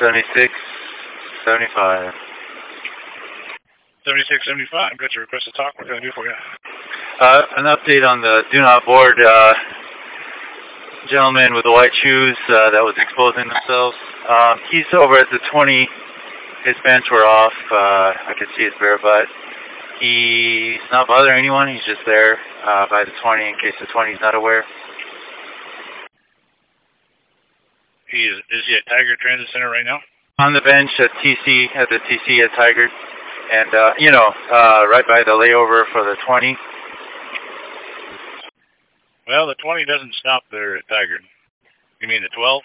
76, 75. 7675, got your request to talk. What can I do for you? An update on the do not board gentleman with the white shoes that was exposing themselves. He's over at the 20. His pants were off. I could see his bare butt. He's not bothering anyone. He's just there by the 20 in case the 20 is not aware. Is he at Tigard Transit Center right now? On the bench at the TC at Tigard. And, right by the layover for the 20. Well, the 20 doesn't stop there at Tigard. You mean the 12?